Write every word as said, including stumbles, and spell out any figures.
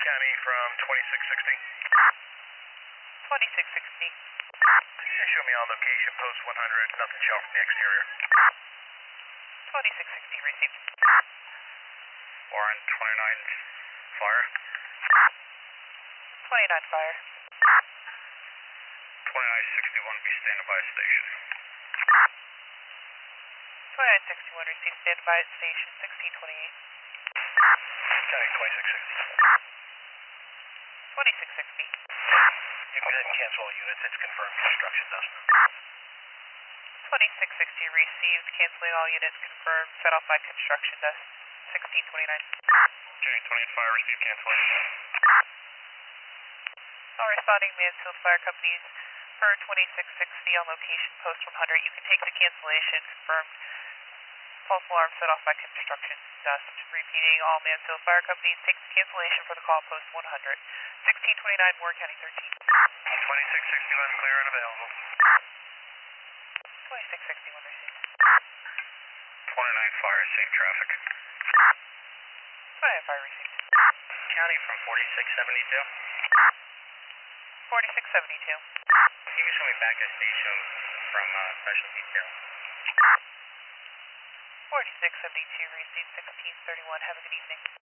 County from twenty-six sixty. twenty-six sixty. Show me on location, post one hundred, nothing shown from the exterior. twenty-six sixty received. Warren, twenty-nine, fire. twenty-nine fire. twenty-nine sixty-one, be standing by station. twenty-nine sixty-one received, stand by at station sixteen twenty-eight. County twenty-six sixty. twenty-six sixty. You can go ahead and cancel all units, it's confirmed construction done. twenty-six sixty received, canceling all units, confirmed, set off by construction desk sixteen twenty-nine. County twenty-eight fire, received cancellation. All responding Mansfield Fire Companies for twenty-six sixty on location, post one hundred. You can take the cancellation, confirmed. False alarm set off by construction dust. Repeating, all Mansfield Fire Companies take the cancellation for the call, post one hundred. sixteen twenty-nine, Warren County thirteen. twenty-six sixty-one, clear and available. twenty-six sixty-one received. twenty-nine fire, safe traffic. twenty-nine fire received. County from forty-six seventy-two. forty-six seventy-two. You can show me back at station from uh, special detail. forty-six seventy-two received, sixteen thirty-one. Have a good evening.